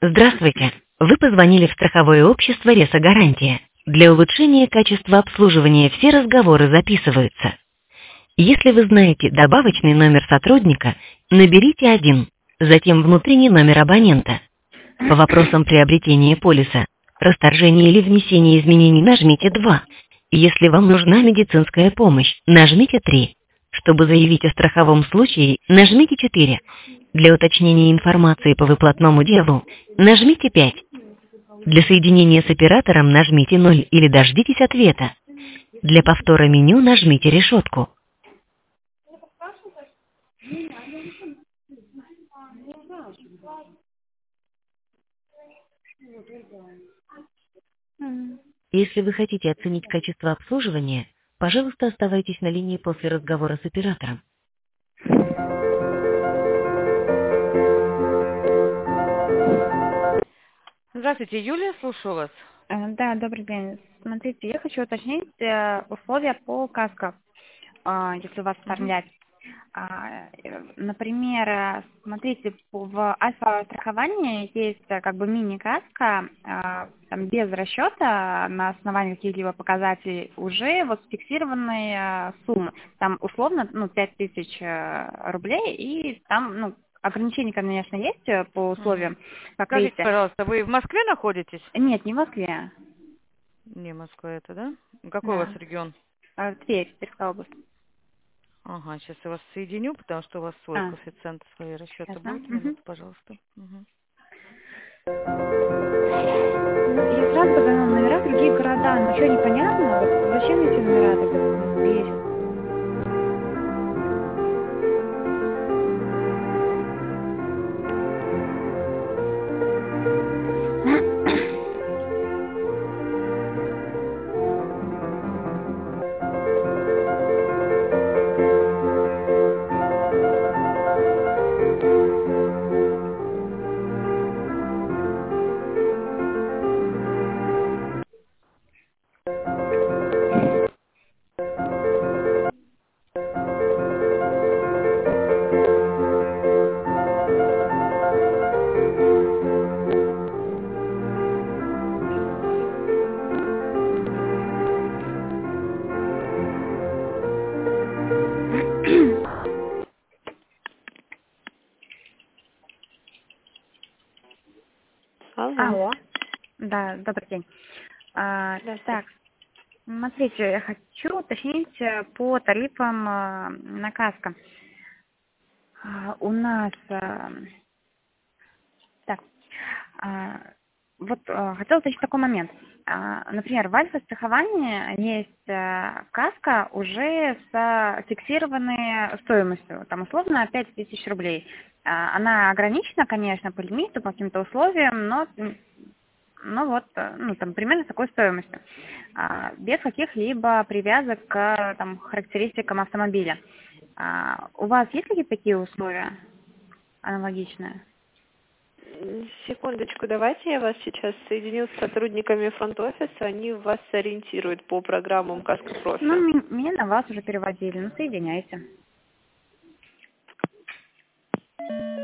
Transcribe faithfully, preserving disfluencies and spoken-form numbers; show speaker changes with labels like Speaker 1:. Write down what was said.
Speaker 1: Здравствуйте! Вы позвонили в страховое общество «Ресо-гарантия». Для улучшения качества обслуживания все разговоры записываются. Если вы знаете добавочный номер сотрудника, наберите один, затем внутренний номер абонента. По вопросам приобретения полиса, расторжения или внесения изменений нажмите два. Если вам нужна медицинская помощь, нажмите три. Чтобы заявить о страховом случае, нажмите четыре. Для уточнения информации по выплатному делу, нажмите пять. Для соединения с оператором нажмите ноль или дождитесь ответа. Для повтора меню нажмите решетку. Если вы хотите оценить качество обслуживания, пожалуйста, оставайтесь на линии после разговора с оператором.
Speaker 2: Здравствуйте, Юлия, слушаю вас.
Speaker 3: Э, Да, добрый день. Смотрите, я хочу уточнить э, условия по каско, а, если у вас
Speaker 2: Мгм.
Speaker 3: оформлять. А, э, Например, э, смотрите, по- в альфа-страховании есть э, как бы мини-каска, а, там, без расчета на основании каких-либо показателей уже вот с фиксированной э, суммы. Там условно ну, пять тысяч э, рублей, и там ну, ограничения, конечно, есть э, по
Speaker 2: Мгм.
Speaker 3: условиям
Speaker 2: Скажите,
Speaker 3: покрытия.
Speaker 2: пожалуйста, вы в Москве находитесь?
Speaker 3: Нет, не в Москве.
Speaker 2: Не, Москва это, да? Какой у вас
Speaker 3: Да.
Speaker 2: регион?
Speaker 3: А, Тверь, Тверская область.
Speaker 2: Ага, сейчас я вас соединю, потому что у вас свой
Speaker 3: А,
Speaker 2: коэффициент, свои расчеты
Speaker 3: ясно.
Speaker 2: будут.
Speaker 3: Мгм.
Speaker 2: Минуту, пожалуйста. Мгм.
Speaker 3: Ну, я сразу позвонила на номера другие города, но что непонятно, вот зачем эти номера тогда м, бесит?
Speaker 4: Алло.
Speaker 3: Алло. Да, добрый день. А,
Speaker 4: Здравствуйте.
Speaker 3: так, смотрите, я хочу уточнить э, по тарифам э, на каско. А, у нас, э, так, а, вот э, хотела уточнить такой момент. А, Например, в альфа-страховании есть э, каска уже с э, фиксированной стоимостью, там условно пять тысяч рублей. А, Она ограничена, конечно, по лимиту, по каким-то условиям, но м, ну вот, э, ну там примерно с такой стоимостью, а, без каких-либо привязок к там, характеристикам автомобиля. А, У вас есть какие-то такие условия аналогичные?
Speaker 4: М, Секундочку, давайте я вас сейчас соединю с сотрудниками фронт-офиса, они вас сориентируют по программам Каско
Speaker 3: Ну,
Speaker 4: Профи.
Speaker 3: ми- меня на вас уже переводили, ну соединяйте.